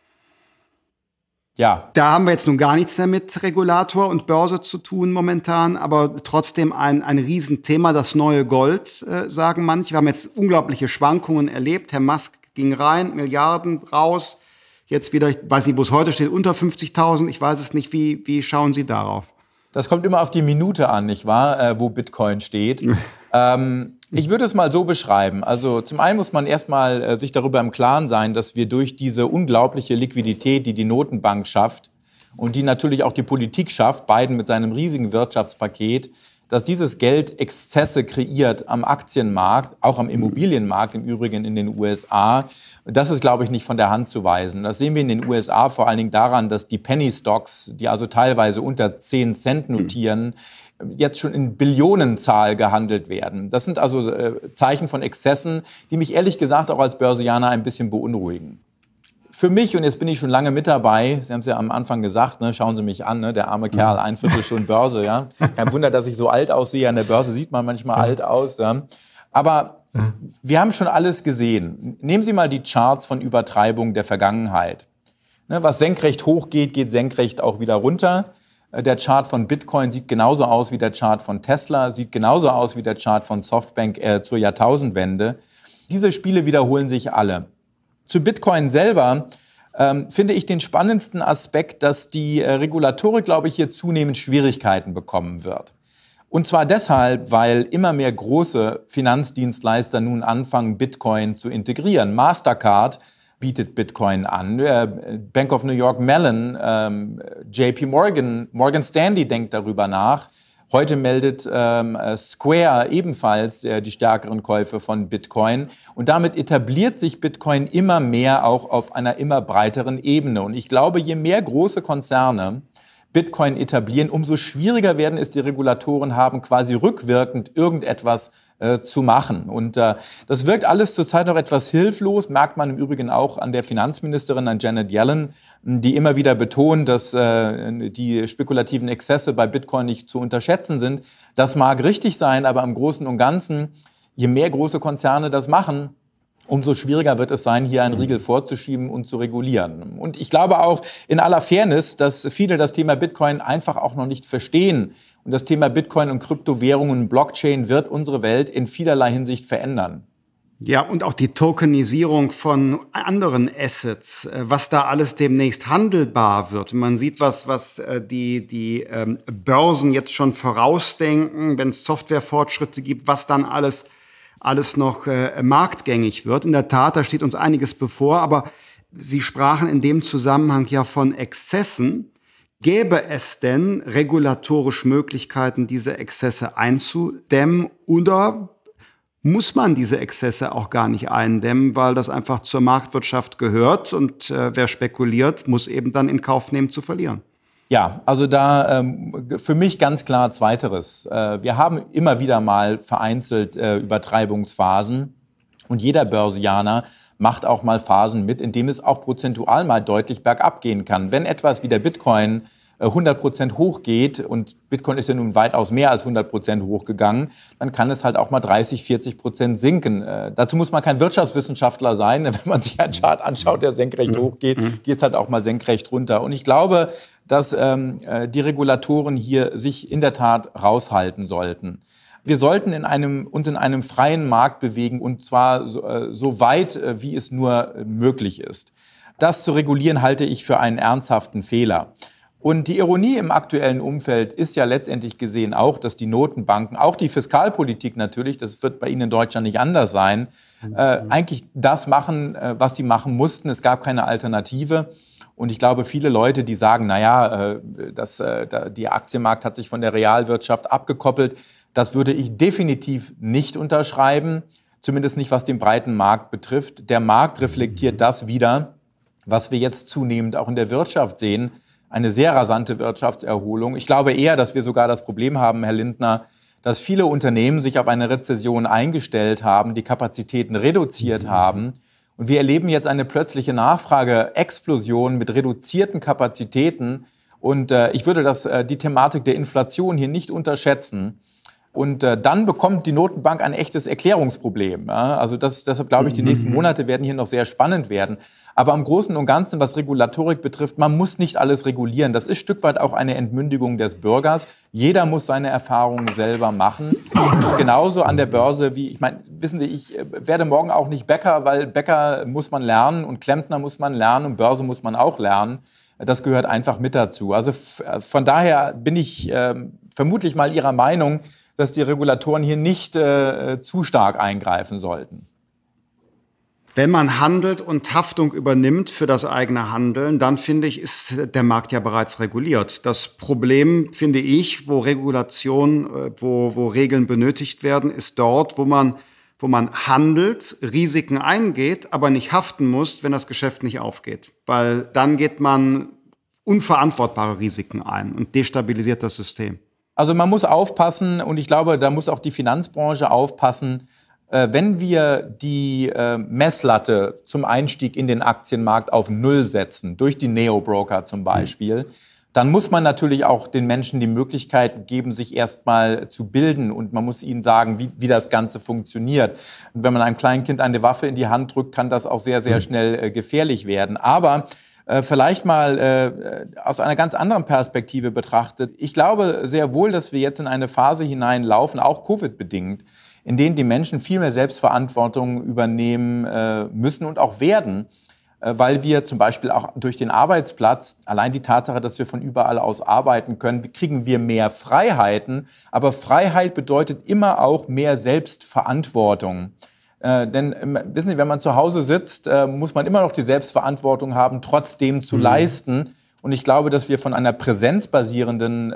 [SPEAKER 1] Ja.
[SPEAKER 2] Da haben wir jetzt nun gar nichts mehr mit Regulator und Börse zu tun momentan, aber trotzdem ein Riesenthema, das neue Gold, sagen manche. Wir haben jetzt unglaubliche Schwankungen erlebt. Herr Musk ging rein, Milliarden raus, jetzt wieder, ich weiß nicht, wo es heute steht, unter 50.000. Ich weiß es nicht. Wie schauen Sie darauf?
[SPEAKER 1] Das kommt immer auf die Minute an, nicht wahr, wo Bitcoin steht. Ich würde es mal so beschreiben. Also zum einen muss man erstmal sich darüber im Klaren sein, dass wir durch diese unglaubliche Liquidität, die die Notenbank schafft und die natürlich auch die Politik schafft, Biden mit seinem riesigen Wirtschaftspaket, dass dieses Geld Exzesse kreiert am Aktienmarkt, auch am Immobilienmarkt im Übrigen in den USA. Das ist, glaube ich, nicht von der Hand zu weisen. Das sehen wir in den USA vor allen Dingen daran, dass die Penny Stocks, die also teilweise unter 10 Cent notieren, jetzt schon in Billionenzahl gehandelt werden. Das sind also Zeichen von Exzessen, die mich ehrlich gesagt auch als Börsianer ein bisschen beunruhigen. Für mich, und jetzt bin ich schon lange mit dabei, Sie haben es ja am Anfang gesagt, ne, schauen Sie mich an, ne, der arme Kerl, 1/4 Stunde Börse. Ja. Kein Wunder, dass ich so alt aussehe. An der Börse sieht man manchmal alt aus. Ja. Aber wir haben schon alles gesehen. Nehmen Sie mal die Charts von Übertreibung der Vergangenheit. Ne, was senkrecht hochgeht, geht senkrecht auch wieder runter. Der Chart von Bitcoin sieht genauso aus wie der Chart von Tesla, sieht genauso aus wie der Chart von Softbank zur Jahrtausendwende. Diese Spiele wiederholen sich alle. Zu Bitcoin selber finde ich den spannendsten Aspekt, dass die Regulatorik, glaube ich, hier zunehmend Schwierigkeiten bekommen wird. Und zwar deshalb, weil immer mehr große Finanzdienstleister nun anfangen, Bitcoin zu integrieren. Mastercard bietet Bitcoin an, Bank of New York Mellon, JP Morgan, Morgan Stanley denkt darüber nach. Heute meldet Square ebenfalls die stärkeren Käufe von Bitcoin. Und damit etabliert sich Bitcoin immer mehr auch auf einer immer breiteren Ebene. Und ich glaube, je mehr große Konzerne Bitcoin etablieren, umso schwieriger werden es die Regulatoren haben, quasi rückwirkend irgendetwas zu machen. Und das wirkt alles zurzeit noch etwas hilflos, merkt man im Übrigen auch an der Finanzministerin, an Janet Yellen, die immer wieder betont, dass die spekulativen Exzesse bei Bitcoin nicht zu unterschätzen sind. Das mag richtig sein, aber im Großen und Ganzen, je mehr große Konzerne das machen, umso schwieriger wird es sein, hier einen Riegel vorzuschieben und zu regulieren. Und ich glaube auch in aller Fairness, dass viele das Thema Bitcoin einfach auch noch nicht verstehen. Und das Thema Bitcoin und Kryptowährungen und Blockchain wird unsere Welt in vielerlei Hinsicht verändern.
[SPEAKER 2] Ja, und auch die Tokenisierung von anderen Assets, was da alles demnächst handelbar wird. Man sieht, was die Börsen jetzt schon vorausdenken, wenn es Softwarefortschritte gibt, was dann alles noch marktgängig wird. In der Tat, da steht uns einiges bevor, aber Sie sprachen in dem Zusammenhang ja von Exzessen. Gäbe es denn regulatorisch Möglichkeiten, diese Exzesse einzudämmen, oder muss man diese Exzesse auch gar nicht eindämmen, weil das einfach zur Marktwirtschaft gehört und wer spekuliert, muss eben dann in Kauf nehmen zu verlieren?
[SPEAKER 1] Ja, also da für mich ganz klar Zweiteres. Wir haben immer wieder mal vereinzelt Übertreibungsphasen und jeder Börsianer macht auch mal Phasen mit, in dem es auch prozentual mal deutlich bergab gehen kann. Wenn etwas wie der Bitcoin 100% hochgeht, und Bitcoin ist ja nun weitaus mehr als 100% hochgegangen, dann kann es halt auch mal 30-40% sinken. Dazu muss man kein Wirtschaftswissenschaftler sein. Wenn man sich einen Chart anschaut, der senkrecht hochgeht, geht es halt auch mal senkrecht runter. Und ich glaube, dass die Regulatoren hier sich in der Tat raushalten sollten. Wir sollten uns in einem freien Markt bewegen, und zwar so weit, wie es nur möglich ist. Das zu regulieren, halte ich für einen ernsthaften Fehler. Und die Ironie im aktuellen Umfeld ist ja letztendlich gesehen auch, dass die Notenbanken, auch die Fiskalpolitik natürlich, das wird bei Ihnen in Deutschland nicht anders sein, eigentlich das machen, was sie machen mussten. Es gab keine Alternative. Und ich glaube, viele Leute, die sagen, der Aktienmarkt hat sich von der Realwirtschaft abgekoppelt, das würde ich definitiv nicht unterschreiben, zumindest nicht, was den breiten Markt betrifft. Der Markt reflektiert das wieder, was wir jetzt zunehmend auch in der Wirtschaft sehen, eine sehr rasante Wirtschaftserholung. Ich glaube eher, dass wir sogar das Problem haben, Herr Lindner, dass viele Unternehmen sich auf eine Rezession eingestellt haben, die Kapazitäten reduziert haben. Und wir erleben jetzt eine plötzliche Nachfrageexplosion mit reduzierten Kapazitäten. Und ich würde die Thematik der Inflation hier nicht unterschätzen. Und dann bekommt die Notenbank ein echtes Erklärungsproblem. Ja? Also deshalb glaube ich, die nächsten Monate werden hier noch sehr spannend werden. Aber im Großen und Ganzen, was Regulatorik betrifft, man muss nicht alles regulieren. Das ist ein Stück weit auch eine Entmündigung des Bürgers. Jeder muss seine Erfahrungen selber machen. Und genauso an der Börse wie, ich meine, wissen Sie, ich werde morgen auch nicht Bäcker, weil Bäcker muss man lernen und Klempner muss man lernen und Börse muss man auch lernen. Das gehört einfach mit dazu. Also von daher bin ich vermutlich mal Ihrer Meinung, dass die Regulatoren hier nicht zu stark eingreifen sollten.
[SPEAKER 2] Wenn man handelt und Haftung übernimmt für das eigene Handeln, dann finde ich, ist der Markt ja bereits reguliert. Das Problem, finde ich, wo Regulation, wo Regeln benötigt werden, ist dort, wo man handelt, Risiken eingeht, aber nicht haften muss, wenn das Geschäft nicht aufgeht. Weil dann geht man unverantwortbare Risiken ein und destabilisiert das System.
[SPEAKER 1] Also man muss aufpassen, und ich glaube, da muss auch die Finanzbranche aufpassen, wenn wir die Messlatte zum Einstieg in den Aktienmarkt auf Null setzen, durch die Neo-Broker zum Beispiel, dann muss man natürlich auch den Menschen die Möglichkeit geben, sich erstmal zu bilden, und man muss ihnen sagen, wie das Ganze funktioniert. Und wenn man einem kleinen Kind eine Waffe in die Hand drückt, kann das auch sehr, sehr schnell gefährlich werden. Aber vielleicht mal aus einer ganz anderen Perspektive betrachtet. Ich glaube sehr wohl, dass wir jetzt in eine Phase hineinlaufen, auch Covid-bedingt, in denen die Menschen viel mehr Selbstverantwortung übernehmen müssen und auch werden, weil wir zum Beispiel auch durch den Arbeitsplatz, allein die Tatsache, dass wir von überall aus arbeiten können, kriegen wir mehr Freiheiten. Aber Freiheit bedeutet immer auch mehr Selbstverantwortung. Denn wissen Sie, wenn man zu Hause sitzt, muss man immer noch die Selbstverantwortung haben, trotzdem zu leisten. Und ich glaube, dass wir von einer präsenzbasierenden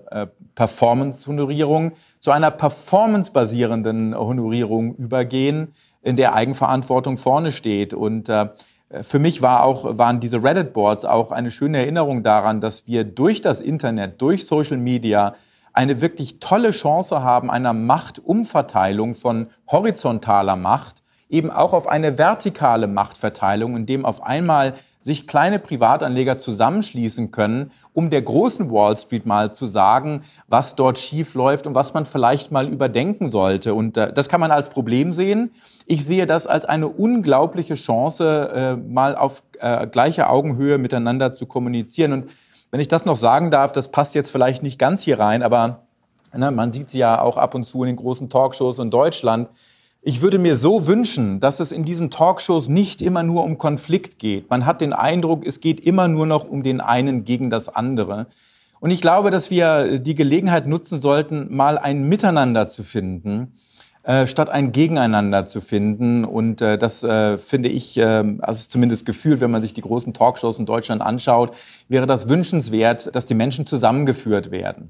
[SPEAKER 1] Performance-Honorierung zu einer performancebasierenden Honorierung übergehen, in der Eigenverantwortung vorne steht. Und für mich waren diese Reddit-Boards auch eine schöne Erinnerung daran, dass wir durch das Internet, durch Social Media eine wirklich tolle Chance haben, einer Machtumverteilung von horizontaler Macht eben auch auf eine vertikale Machtverteilung, in dem auf einmal sich kleine Privatanleger zusammenschließen können, um der großen Wall Street mal zu sagen, was dort schief läuft und was man vielleicht mal überdenken sollte. Und das kann man als Problem sehen. Ich sehe das als eine unglaubliche Chance, mal auf gleicher Augenhöhe miteinander zu kommunizieren. Und wenn ich das noch sagen darf, das passt jetzt vielleicht nicht ganz hier rein, aber man sieht sie ja auch ab und zu in den großen Talkshows in Deutschland. Ich würde mir so wünschen, dass es in diesen Talkshows nicht immer nur um Konflikt geht. Man hat den Eindruck, es geht immer nur noch um den einen gegen das andere. Und ich glaube, dass wir die Gelegenheit nutzen sollten, mal ein Miteinander zu finden, statt ein Gegeneinander zu finden. Und das finde ich, also zumindest Gefühl, wenn man sich die großen Talkshows in Deutschland anschaut, wäre das wünschenswert, dass die Menschen zusammengeführt werden.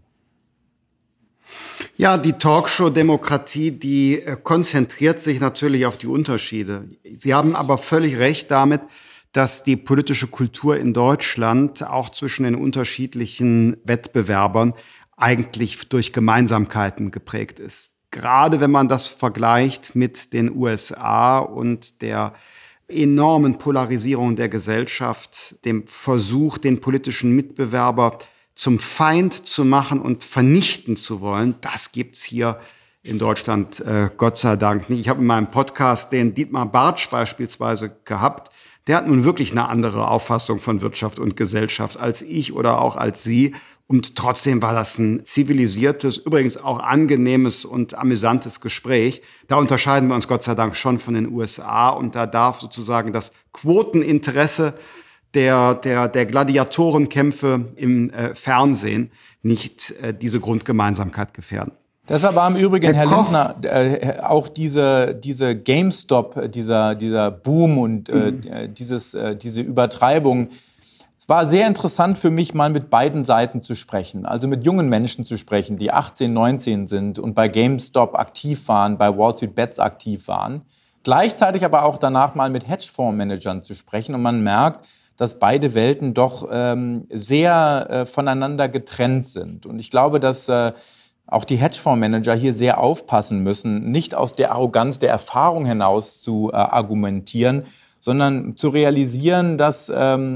[SPEAKER 2] Ja, die Talkshow-Demokratie, die konzentriert sich natürlich auf die Unterschiede. Sie haben aber völlig recht damit, dass die politische Kultur in Deutschland auch zwischen den unterschiedlichen Wettbewerbern eigentlich durch Gemeinsamkeiten geprägt ist. Gerade wenn man das vergleicht mit den USA und der enormen Polarisierung der Gesellschaft, dem Versuch, den politischen Mitbewerber zum Feind zu machen und vernichten zu wollen, das gibt's hier in Deutschland Gott sei Dank nicht. Ich habe in meinem Podcast den Dietmar Bartsch beispielsweise gehabt. Der hat nun wirklich eine andere Auffassung von Wirtschaft und Gesellschaft als ich oder auch als Sie. Und trotzdem war das ein zivilisiertes, übrigens auch angenehmes und amüsantes Gespräch. Da unterscheiden wir uns Gott sei Dank schon von den USA. Und da darf sozusagen das Quoteninteresse der Gladiatorenkämpfe im Fernsehen nicht diese Grundgemeinsamkeit gefährden.
[SPEAKER 1] Deshalb war im Übrigen, Herr Lindner, auch diese GameStop, dieser Boom und diese Übertreibung. Es war sehr interessant für mich, mal mit beiden Seiten zu sprechen. Also mit jungen Menschen zu sprechen, die 18, 19 sind und bei GameStop aktiv waren, bei Wall Street Bets aktiv waren. Gleichzeitig aber auch danach mal mit Hedgefondsmanagern zu sprechen. Und man merkt, dass beide Welten doch sehr voneinander getrennt sind. Und ich glaube, dass auch die Hedgefondsmanager hier sehr aufpassen müssen, nicht aus der Arroganz der Erfahrung hinaus zu argumentieren, sondern zu realisieren, dass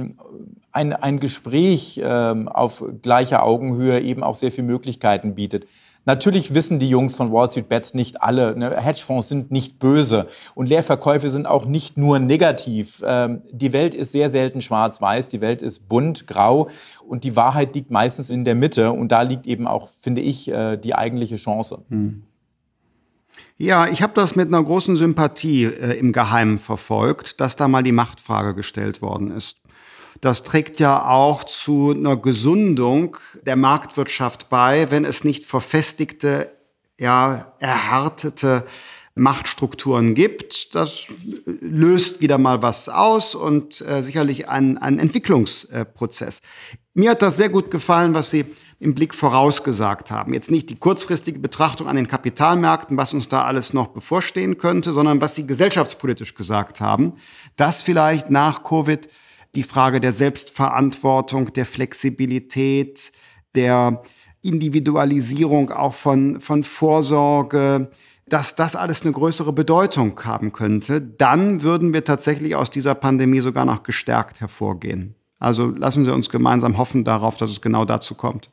[SPEAKER 1] ein Gespräch auf gleicher Augenhöhe eben auch sehr viele Möglichkeiten bietet. Natürlich wissen die Jungs von Wall Street Bets nicht alle, ne? Hedgefonds sind nicht böse und Leerverkäufe sind auch nicht nur negativ. Die Welt ist sehr selten schwarz-weiß, die Welt ist bunt, grau und die Wahrheit liegt meistens in der Mitte und da liegt eben auch, finde ich, die eigentliche Chance.
[SPEAKER 2] Ja, ich habe das mit einer großen Sympathie im Geheimen verfolgt, dass da mal die Machtfrage gestellt worden ist. Das trägt ja auch zu einer Gesundung der Marktwirtschaft bei, wenn es nicht verfestigte, ja, erhärtete Machtstrukturen gibt. Das löst wieder mal was aus und sicherlich ein Entwicklungsprozess. Mir hat das sehr gut gefallen, was Sie im Blick vorausgesagt haben. Jetzt nicht die kurzfristige Betrachtung an den Kapitalmärkten, was uns da alles noch bevorstehen könnte, sondern was Sie gesellschaftspolitisch gesagt haben, dass vielleicht nach Covid die Frage der Selbstverantwortung, der Flexibilität, der Individualisierung auch von Vorsorge, dass das alles eine größere Bedeutung haben könnte, dann würden wir tatsächlich aus dieser Pandemie sogar noch gestärkt hervorgehen. Also lassen Sie uns gemeinsam hoffen darauf, dass es genau dazu kommt.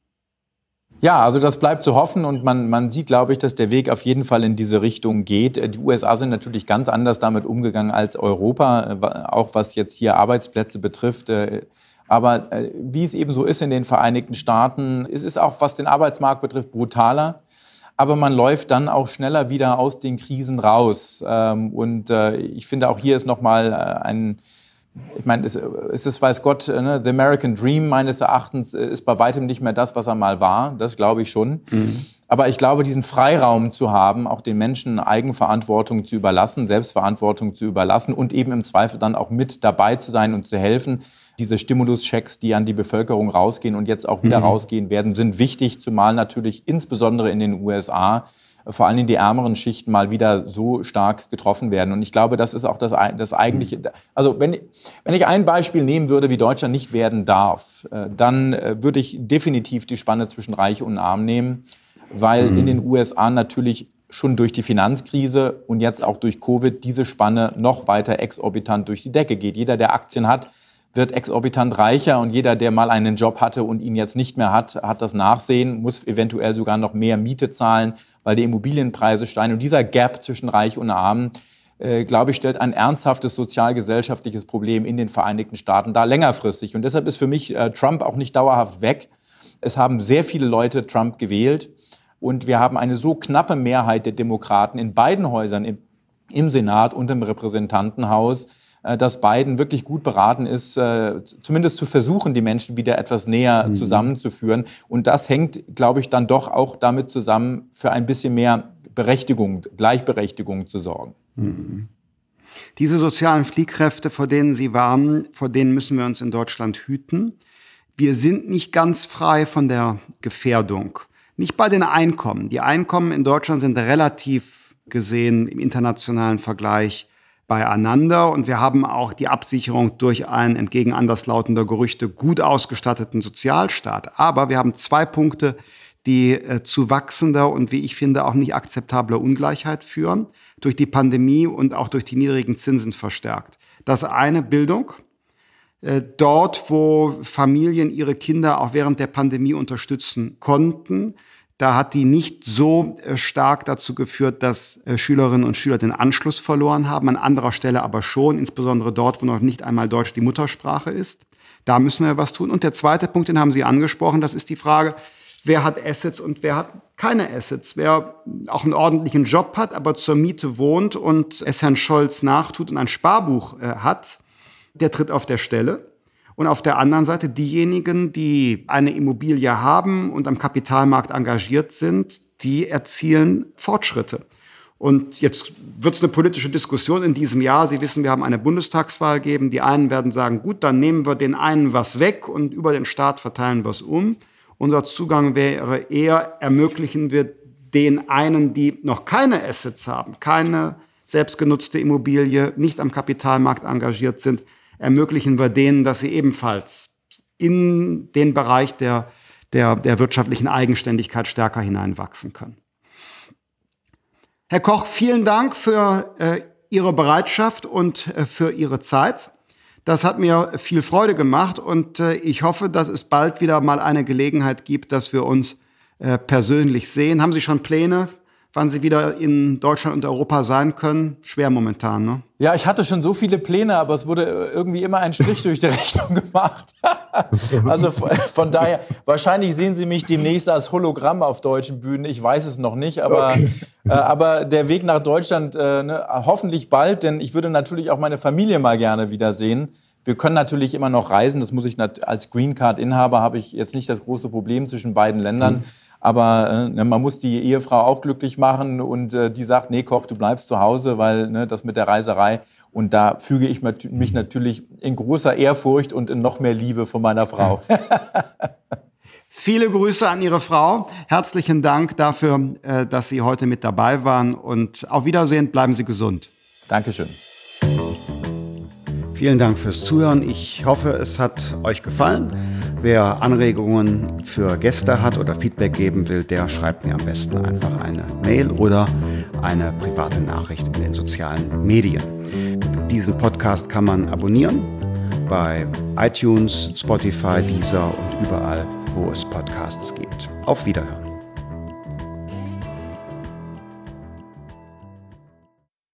[SPEAKER 1] Ja, also das bleibt zu hoffen und man sieht, glaube ich, dass der Weg auf jeden Fall in diese Richtung geht. Die USA sind natürlich ganz anders damit umgegangen als Europa, auch was jetzt hier Arbeitsplätze betrifft. Aber wie es eben so ist in den Vereinigten Staaten, es ist auch, was den Arbeitsmarkt betrifft, brutaler. Aber man läuft dann auch schneller wieder aus den Krisen raus. Und ich finde, auch hier ist nochmal ich meine, es ist, weiß Gott, ne, the American Dream meines Erachtens ist bei weitem nicht mehr das, was er mal war. Das glaube ich schon. Aber ich glaube, diesen Freiraum zu haben, auch den Menschen Eigenverantwortung zu überlassen, Selbstverantwortung zu überlassen und eben im Zweifel dann auch mit dabei zu sein und zu helfen. Diese Stimuluschecks, die an die Bevölkerung rausgehen und jetzt auch wieder rausgehen werden, sind wichtig, zumal natürlich insbesondere in den USA vor allem die ärmeren Schichten mal wieder so stark getroffen werden. Und ich glaube, das ist auch das eigentliche. Also wenn ich ein Beispiel nehmen würde, wie Deutschland nicht werden darf, dann würde ich definitiv die Spanne zwischen Reich und Arm nehmen, weil in den USA natürlich schon durch die Finanzkrise und jetzt auch durch Covid diese Spanne noch weiter exorbitant durch die Decke geht. Jeder, der Aktien hat, wird exorbitant reicher und jeder, der mal einen Job hatte und ihn jetzt nicht mehr hat, hat das Nachsehen, muss eventuell sogar noch mehr Miete zahlen, weil die Immobilienpreise steigen. Und dieser Gap zwischen Reich und Arm, glaube ich, stellt ein ernsthaftes sozial-gesellschaftliches Problem in den Vereinigten Staaten dar, längerfristig. Und deshalb ist für mich Trump auch nicht dauerhaft weg. Es haben sehr viele Leute Trump gewählt und wir haben eine so knappe Mehrheit der Demokraten in beiden Häusern, im Senat und im Repräsentantenhaus, dass Biden wirklich gut beraten ist, zumindest zu versuchen, die Menschen wieder etwas näher zusammenzuführen. Und das hängt, glaube ich, dann doch auch damit zusammen, für ein bisschen mehr Gleichberechtigung zu sorgen.
[SPEAKER 2] Diese sozialen Fliehkräfte, vor denen Sie warnen, vor denen müssen wir uns in Deutschland hüten. Wir sind nicht ganz frei von der Gefährdung. Nicht bei den Einkommen. Die Einkommen in Deutschland sind relativ gesehen im internationalen Vergleich beieinander und wir haben auch die Absicherung durch einen entgegen anderslautender Gerüchte gut ausgestatteten Sozialstaat. Aber wir haben 2 Punkte, die zu wachsender und wie ich finde auch nicht akzeptabler Ungleichheit führen, durch die Pandemie und auch durch die niedrigen Zinsen verstärkt. Das eine, Bildung. Dort, wo Familien ihre Kinder auch während der Pandemie unterstützen konnten, da hat die nicht so stark dazu geführt, dass Schülerinnen und Schüler den Anschluss verloren haben, an anderer Stelle aber schon, insbesondere dort, wo noch nicht einmal Deutsch die Muttersprache ist. Da müssen wir was tun. Und der zweite Punkt, den haben Sie angesprochen, das ist die Frage, wer hat Assets und wer hat keine Assets. Wer auch einen ordentlichen Job hat, aber zur Miete wohnt und es Herrn Scholz nachtut und ein Sparbuch hat, der tritt auf der Stelle. Und auf der anderen Seite diejenigen, die eine Immobilie haben und am Kapitalmarkt engagiert sind, die erzielen Fortschritte. Und jetzt wird es eine politische Diskussion in diesem Jahr. Sie wissen, wir haben eine Bundestagswahl geben. Die einen werden sagen, gut, dann nehmen wir den einen was weg und über den Staat verteilen wir es um. Unser Zugang wäre eher, ermöglichen wir den einen, die noch keine Assets haben, keine selbstgenutzte Immobilie, nicht am Kapitalmarkt engagiert sind, ermöglichen wir denen, dass sie ebenfalls in den Bereich der wirtschaftlichen Eigenständigkeit stärker hineinwachsen können. Herr Koch, vielen Dank für Ihre Bereitschaft und für Ihre Zeit. Das hat mir viel Freude gemacht und ich hoffe, dass es bald wieder mal eine Gelegenheit gibt, dass wir uns persönlich sehen. Haben Sie schon Pläne, wann Sie wieder in Deutschland und Europa sein können? Schwer momentan, ne?
[SPEAKER 1] Ja, ich hatte schon so viele Pläne, aber es wurde irgendwie immer ein Strich durch die Rechnung gemacht. Also von daher, wahrscheinlich sehen Sie mich demnächst als Hologramm auf deutschen Bühnen. Ich weiß es noch nicht, aber der Weg nach Deutschland hoffentlich bald, denn ich würde natürlich auch meine Familie mal gerne wiedersehen. Wir können natürlich immer noch reisen, das muss ich als Green Card-Inhaber habe ich jetzt nicht das große Problem zwischen beiden Ländern. Aber man muss die Ehefrau auch glücklich machen und die sagt, nee, Koch, du bleibst zu Hause, weil das mit der Reiserei. Und da füge ich mich natürlich in großer Ehrfurcht und in noch mehr Liebe von meiner Frau.
[SPEAKER 2] Viele Grüße an Ihre Frau. Herzlichen Dank dafür, dass Sie heute mit dabei waren. Und auf Wiedersehen, bleiben Sie gesund.
[SPEAKER 1] Dankeschön.
[SPEAKER 2] Vielen Dank fürs Zuhören. Ich hoffe, es hat euch gefallen. Wer Anregungen für Gäste hat oder Feedback geben will, der schreibt mir am besten einfach eine Mail oder eine private Nachricht in den sozialen Medien. Diesen Podcast kann man abonnieren bei iTunes, Spotify, Deezer und überall, wo es Podcasts gibt. Auf Wiederhören.